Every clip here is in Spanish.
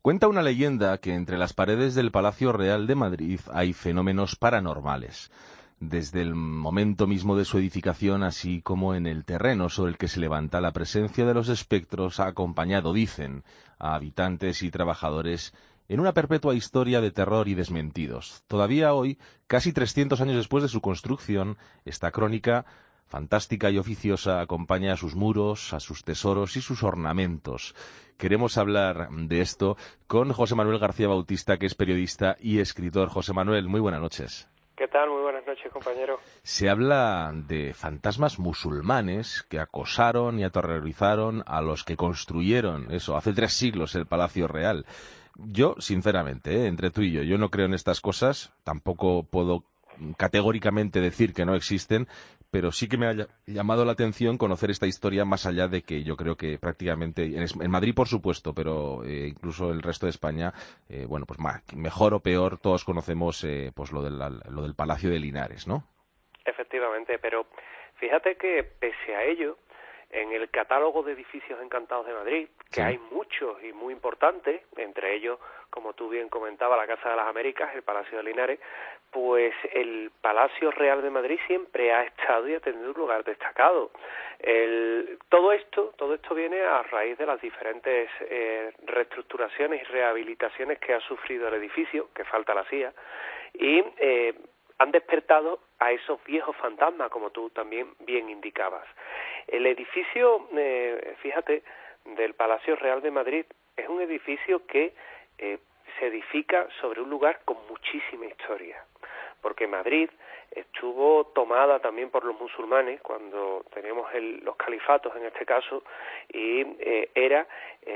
Cuenta una leyenda que entre las paredes del Palacio Real de Madrid hay fenómenos paranormales, desde el momento mismo de su edificación, así como en el terreno sobre el que se levanta. La presencia de los espectros ha acompañado, dicen, a habitantes y trabajadores en una perpetua historia de terror y desmentidos. Todavía hoy, casi 300 años después de su construcción, esta crónica fantástica y oficiosa acompaña a sus muros, a sus tesoros y sus ornamentos. Queremos hablar de esto con José Manuel García Bautista, que es periodista y escritor. José Manuel, muy buenas noches. ¿Qué tal? Muy buenas noches, compañero. Se habla de fantasmas musulmanes que acosaron y aterrorizaron a los que construyeron eso hace 3 siglos el Palacio Real. Yo, sinceramente, entre tú y yo no creo en estas cosas, tampoco puedo categóricamente decir que no existen, pero sí que me ha llamado la atención conocer esta historia, más allá de que yo creo que prácticamente, en Madrid por supuesto, pero incluso el resto de España, pues mejor o peor, todos conocemos pues lo del Palacio de Linares, ¿no? Efectivamente, pero fíjate que pese a ello, en el catálogo de edificios encantados de Madrid, que hay muchos y muy importantes, entre ellos, como tú bien comentabas, la Casa de las Américas, el Palacio de Linares, pues el Palacio Real de Madrid siempre ha estado y ha tenido un lugar destacado. Todo esto viene a raíz de las diferentes reestructuraciones y rehabilitaciones que ha sufrido el edificio, que falta la CIA, y han despertado a esos viejos fantasmas, como tú también bien indicabas. El edificio, fíjate, del Palacio Real de Madrid es un edificio que se edifica sobre un lugar con muchísima historia, porque Madrid estuvo tomada también por los musulmanes cuando teníamos los califatos en este caso, y era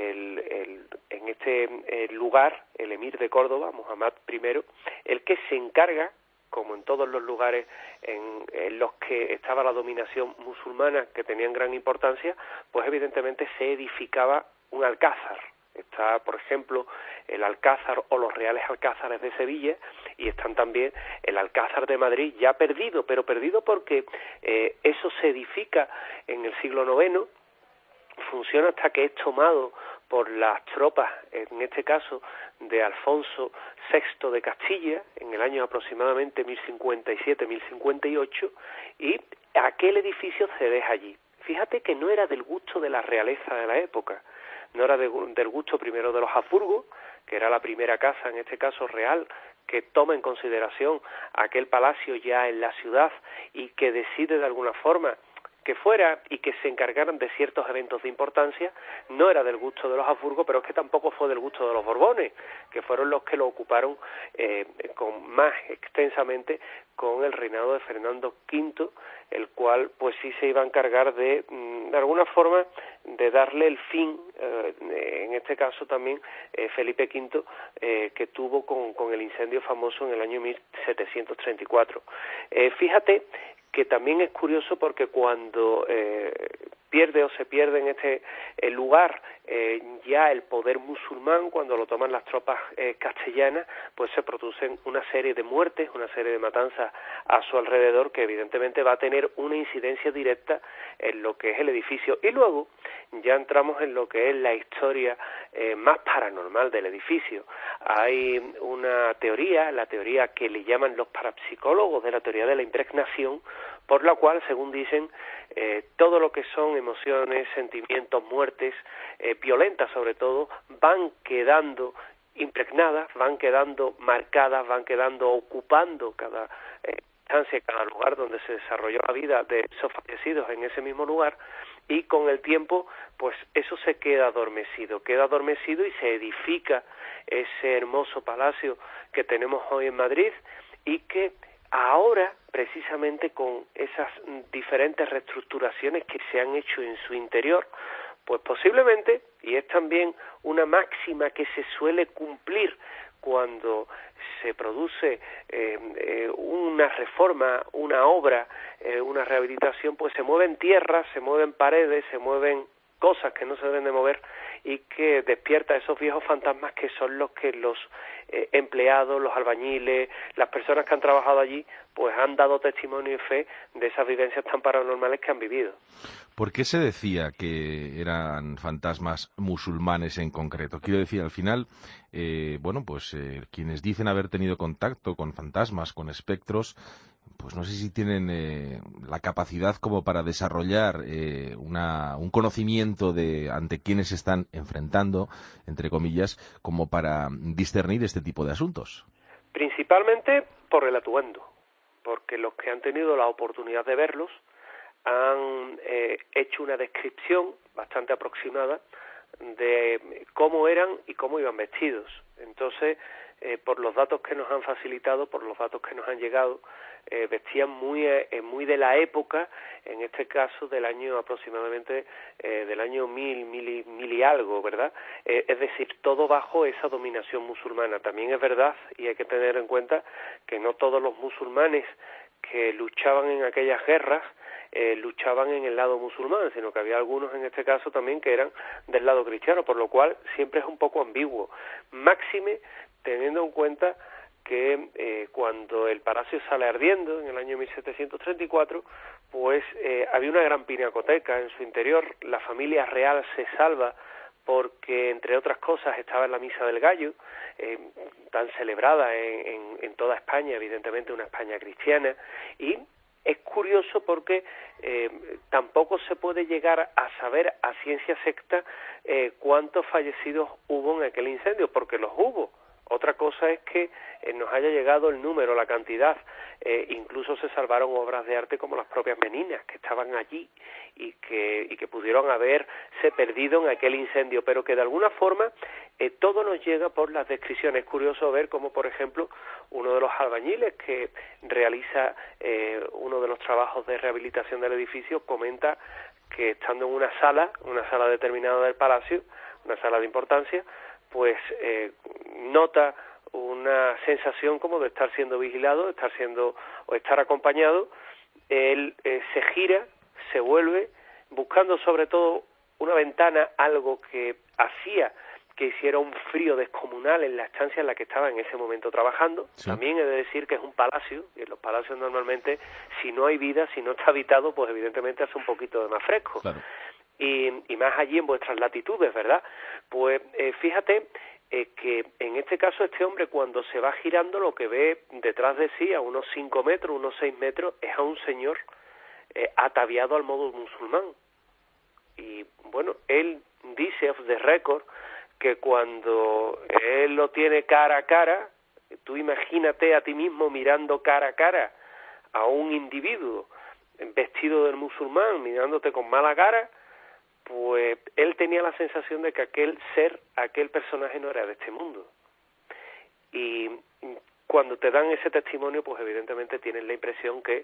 en este lugar el emir de Córdoba, Muhammad I, el que se encarga, como en todos los lugares en los que estaba la dominación musulmana, que tenían gran importancia, pues evidentemente se edificaba un alcázar. Está, por ejemplo, el Alcázar o los Reales Alcázares de Sevilla, y están también el Alcázar de Madrid, ya perdido, pero perdido porque eso se edifica en el siglo IX, funciona hasta que es tomado por las tropas, en este caso de Alfonso VI de Castilla, en el año aproximadamente 1057-1058, y aquel edificio se deja allí. Fíjate que no era del gusto de la realeza de la época, no era del gusto primero de los Habsburgo, que era la primera casa, en este caso real, que toma en consideración aquel palacio ya en la ciudad y que decide de alguna forma que fuera y que se encargaran de ciertos eventos de importancia. No era del gusto de los Habsburgo, pero es que tampoco fue del gusto de los Borbones, que fueron los que lo ocuparon más extensamente con el reinado de Fernando V, el cual pues sí se iba a encargar de alguna forma de darle el fin, en este caso también Felipe V, que tuvo con el incendio famoso en el año 1734. Fíjate que también es curioso porque cuando pierde o se pierde en este lugar ya el poder musulmán, cuando lo toman las tropas castellanas, pues se producen una serie de muertes, una serie de matanzas a su alrededor, que evidentemente va a tener una incidencia directa en lo que es el edificio. Y luego ya entramos en lo que es la historia más paranormal del edificio. Hay una teoría, la teoría que le llaman los parapsicólogos, de la teoría de la impregnación, por la cual, según dicen, todo lo que son emociones, sentimientos, muertes, violentas sobre todo, van quedando impregnadas, van quedando marcadas, van quedando ocupando cada instancia, cada lugar donde se desarrolló la vida de esos fallecidos en ese mismo lugar, y con el tiempo pues eso se queda adormecido y se edifica ese hermoso palacio que tenemos hoy en Madrid, y que ahora, precisamente con esas diferentes reestructuraciones que se han hecho en su interior, pues posiblemente, y es también una máxima que se suele cumplir cuando se produce una reforma, una obra, una rehabilitación, pues se mueven tierras, se mueven paredes, se mueven cosas que no se deben de mover, y que despierta esos viejos fantasmas que son los que los empleados, los albañiles, las personas que han trabajado allí, pues han dado testimonio y fe de esas vivencias tan paranormales que han vivido. ¿Por qué se decía que eran fantasmas musulmanes en concreto? Quiero decir, al final, quienes dicen haber tenido contacto con fantasmas, con espectros, pues no sé si tienen la capacidad como para desarrollar un conocimiento de ante quienes se están enfrentando, entre comillas, como para discernir este tipo de asuntos. Principalmente por el atuendo, porque los que han tenido la oportunidad de verlos han hecho una descripción bastante aproximada de cómo eran y cómo iban vestidos. Entonces, por los datos que nos han facilitado, por los datos que nos han llegado, vestían muy de la época, en este caso del año aproximadamente del año mil y algo, ¿verdad? Es decir, todo bajo esa dominación musulmana. También es verdad, y hay que tener en cuenta, que no todos los musulmanes que luchaban en aquellas guerras luchaban en el lado musulmán, sino que había algunos en este caso también que eran del lado cristiano, por lo cual siempre es un poco ambiguo. Máxime teniendo en cuenta que cuando el palacio sale ardiendo en el año 1734, pues había una gran pinacoteca en su interior. La familia real se salva porque, entre otras cosas, estaba en la Misa del Gallo, tan celebrada en toda España, evidentemente una España cristiana, y es curioso porque tampoco se puede llegar a saber a ciencia cierta cuántos fallecidos hubo en aquel incendio, porque los hubo. Otra cosa es que nos haya llegado el número, la cantidad. Incluso se salvaron obras de arte como las propias meninas que estaban allí y que pudieron haberse perdido en aquel incendio, pero que de alguna forma todo nos llega por las descripciones. Es curioso ver cómo, por ejemplo, uno de los albañiles que realiza uno de los trabajos de rehabilitación del edificio comenta que estando en una sala determinada del palacio, una sala de importancia, pues nota una sensación como de estar siendo vigilado, estar acompañado. Él se gira, se vuelve, buscando sobre todo una ventana, algo que hacía que hiciera un frío descomunal en la estancia en la que estaba en ese momento trabajando. Sí. También he de decir que es un palacio, y en los palacios normalmente, si no hay vida, si no está habitado, pues evidentemente hace un poquito de más fresco. Claro. Y más allí en vuestras latitudes, ¿verdad? Pues fíjate que en este caso este hombre, cuando se va girando, lo que ve detrás de sí a unos 5 metros, unos 6 metros, es a un señor ataviado al modo musulmán. Y bueno, él dice off the record que cuando él lo tiene cara a cara, tú imagínate a ti mismo mirando cara a cara a un individuo vestido del musulmán, mirándote con mala cara, pues él tenía la sensación de que aquel personaje no era de este mundo. Y cuando te dan ese testimonio, pues evidentemente tienes la impresión que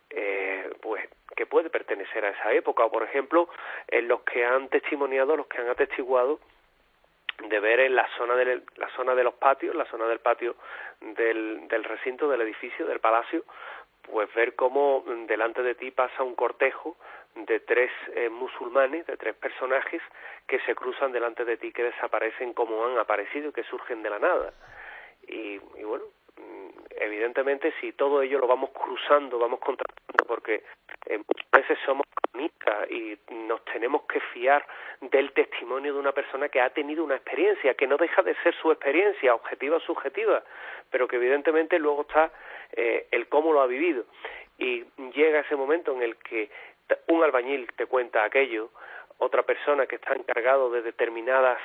que puede pertenecer a esa época. O por ejemplo, en los que han testimoniado, los que han atestiguado de ver en la zona de los patios, la zona del patio del recinto, del edificio, del palacio, pues ver cómo delante de ti pasa un cortejo de 3 musulmanes, de 3 personajes que se cruzan delante de ti, que desaparecen como han aparecido y que surgen de la nada. Y bueno, evidentemente si todo ello lo vamos cruzando, vamos contrastando, porque muchas veces somos cronistas y nos tenemos que fiar del testimonio de una persona que ha tenido una experiencia, que no deja de ser su experiencia, objetiva o subjetiva, pero que evidentemente luego está el cómo lo ha vivido. Y llega ese momento en el que un albañil te cuenta aquello, otra persona que está encargado de determinados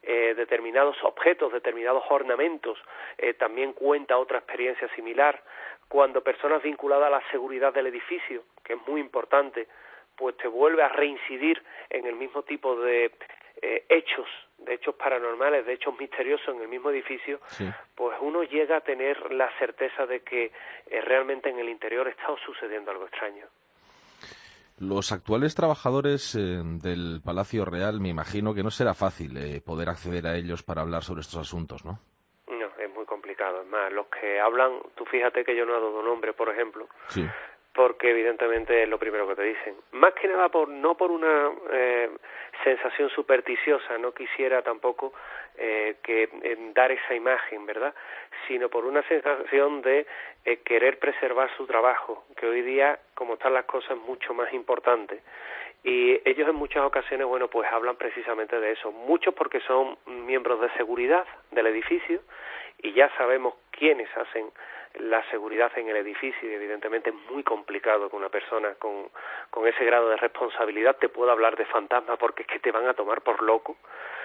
objetos, determinados ornamentos, también cuenta otra experiencia similar. Cuando personas vinculadas a la seguridad del edificio, que es muy importante, pues te vuelve a reincidir en el mismo tipo de hechos paranormales, de hechos misteriosos en el mismo edificio, sí. Pues uno llega a tener la certeza de que realmente en el interior está sucediendo algo extraño. Los actuales trabajadores del Palacio Real, me imagino que no será fácil poder acceder a ellos para hablar sobre estos asuntos, ¿no? No, es muy complicado. Es más, los que hablan, tú fíjate que yo no he dado nombre, por ejemplo, sí. porque evidentemente es lo primero que te dicen. Más que nada no por una sensación supersticiosa, no quisiera tampoco dar esa imagen, ¿verdad?, sino por una sensación de querer preservar su trabajo, que hoy día, como están las cosas, es mucho más importante. Y ellos en muchas ocasiones, bueno, pues hablan precisamente de eso. Muchos porque son miembros de seguridad del edificio, y ya sabemos quiénes hacen la seguridad en el edificio, y evidentemente es muy complicado que una persona con ese grado de responsabilidad te pueda hablar de fantasmas, porque es que te van a tomar por loco.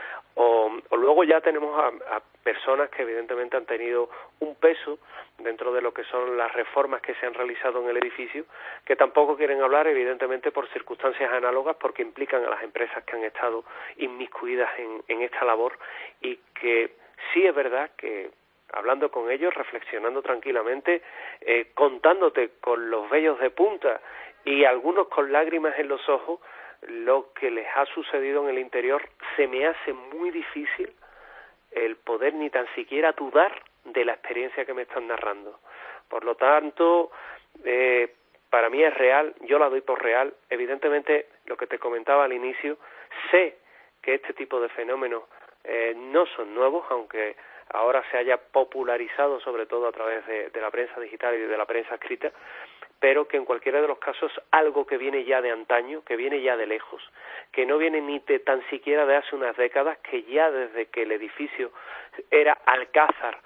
O luego ya tenemos a personas que evidentemente han tenido un peso dentro de lo que son las reformas que se han realizado en el edificio, que tampoco quieren hablar, evidentemente por circunstancias análogas, porque implican a las empresas que han estado inmiscuidas en esta labor, y que sí es verdad que hablando con ellos, reflexionando tranquilamente, contándote con los vellos de punta y algunos con lágrimas en los ojos, lo que les ha sucedido en el interior, se me hace muy difícil el poder ni tan siquiera dudar de la experiencia que me están narrando. Por lo tanto, para mí es real, yo la doy por real. Evidentemente, lo que te comentaba al inicio, sé que este tipo de fenómenos no son nuevos, aunque ahora se haya popularizado sobre todo a través de la prensa digital y de la prensa escrita, pero que en cualquiera de los casos algo que viene ya de antaño, que viene ya de lejos, que no viene ni tan siquiera de hace unas décadas, que ya desde que el edificio era alcázar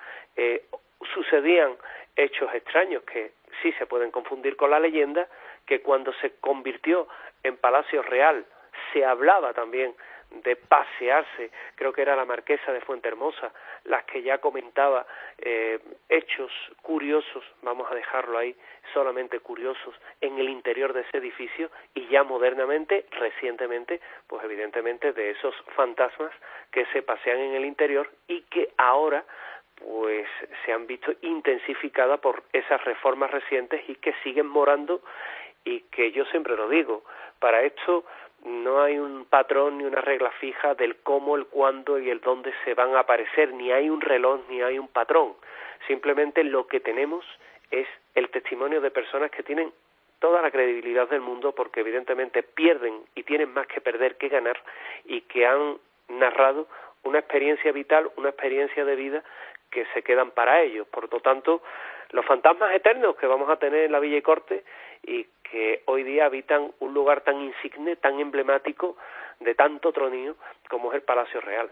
sucedían hechos extraños que sí se pueden confundir con la leyenda, que cuando se convirtió en Palacio Real se hablaba también de pasearse, creo que era la marquesa de Fuentehermosa las que ya comentaba hechos curiosos, vamos a dejarlo ahí, solamente curiosos, en el interior de ese edificio, y ya modernamente, recientemente, pues evidentemente de esos fantasmas que se pasean en el interior y que ahora pues se han visto intensificadas por esas reformas recientes y que siguen morando, y que yo siempre lo digo, para esto no hay un patrón ni una regla fija del cómo, el cuándo y el dónde se van a aparecer, ni hay un reloj ni hay un patrón. Simplemente lo que tenemos es el testimonio de personas que tienen toda la credibilidad del mundo, porque evidentemente pierden y tienen más que perder que ganar, y que han narrado una experiencia vital, una experiencia de vida que se quedan para ellos. Por lo tanto, los fantasmas eternos que vamos a tener en la Villa y Corte, y que hoy día habitan un lugar tan insigne, tan emblemático, de tanto tronío como es el Palacio Real.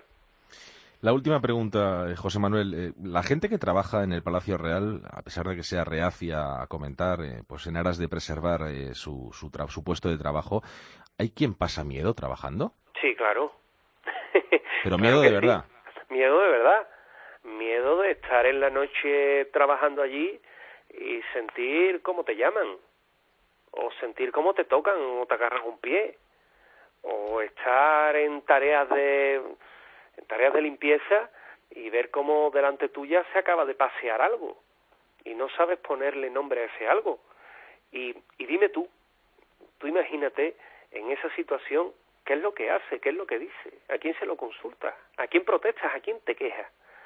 La última pregunta, José Manuel. La gente que trabaja en el Palacio Real, a pesar de que sea reacia a comentar, pues en aras de preservar su puesto de trabajo, ¿hay quien pasa miedo trabajando? Sí, claro. Pero miedo de verdad. Sí. Miedo de verdad. Miedo de estar en la noche trabajando allí y sentir cómo te llaman, o sentir cómo te tocan o te agarran un pie, o estar en tareas de limpieza y ver cómo delante tuya se acaba de pasear algo y no sabes ponerle nombre a ese algo. Y dime tú imagínate en esa situación, ¿qué es lo que hace? ¿Qué es lo que dice? ¿A quién se lo consulta? ¿A quién protestas? ¿A quién te quejas?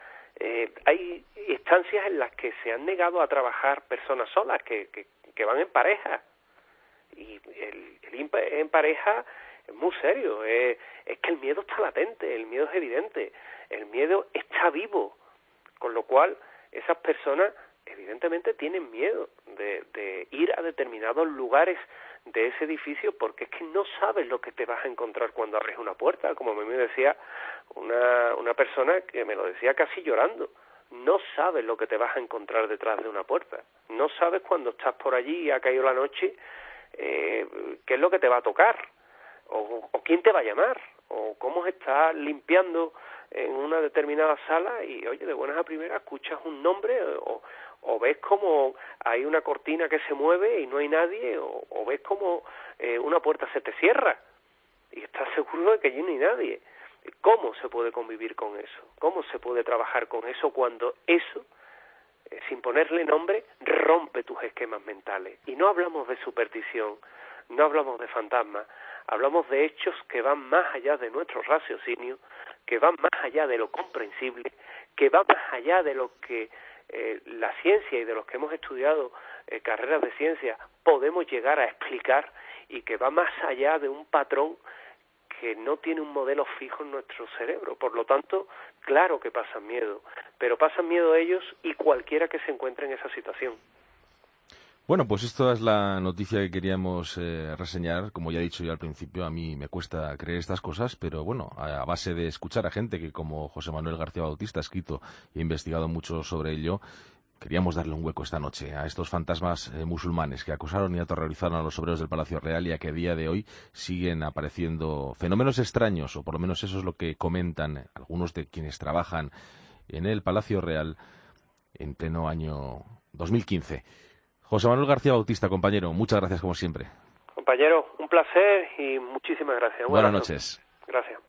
Hay instancias en las que se han negado a trabajar personas solas que van en pareja, y el ir en pareja es muy serio. Es que el miedo está latente, el miedo es evidente, el miedo está vivo, con lo cual esas personas evidentemente tienen miedo de ir a determinados lugares de ese edificio, porque es que no sabes lo que te vas a encontrar cuando abres una puerta, como me decía una persona que me lo decía casi llorando. No sabes lo que te vas a encontrar detrás de una puerta, no sabes cuando estás por allí y ha caído la noche qué es lo que te va a tocar, o quién te va a llamar, o cómo estás limpiando en una determinada sala y, oye, de buenas a primeras escuchas un nombre, o ves como hay una cortina que se mueve y no hay nadie, o ves como una puerta se te cierra y estás seguro de que allí no hay nadie. ¿Cómo se puede convivir con eso? ¿Cómo se puede trabajar con eso cuando eso, sin ponerle nombre, rompe tus esquemas mentales? Y no hablamos de superstición, no hablamos de fantasmas, hablamos de hechos que van más allá de nuestro raciocinio, que van más allá de lo comprensible, que van más allá de lo que la ciencia y de los que hemos estudiado carreras de ciencia podemos llegar a explicar y que va más allá de un patrón que no tiene un modelo fijo en nuestro cerebro. Por lo tanto, claro que pasan miedo, pero pasan miedo ellos y cualquiera que se encuentre en esa situación. Bueno, pues esta es la noticia que queríamos reseñar. Como ya he dicho yo al principio, a mí me cuesta creer estas cosas, pero bueno, a base de escuchar a gente que como José Manuel García Bautista ha escrito y ha investigado mucho sobre ello, queríamos darle un hueco esta noche a estos fantasmas musulmanes que acosaron y aterrorizaron a los obreros del Palacio Real y a que a día de hoy siguen apareciendo fenómenos extraños, o por lo menos eso es lo que comentan algunos de quienes trabajan en el Palacio Real en pleno año 2015. José Manuel García Bautista, compañero, muchas gracias como siempre. Compañero, un placer y muchísimas gracias. Buenas noches. Gracias.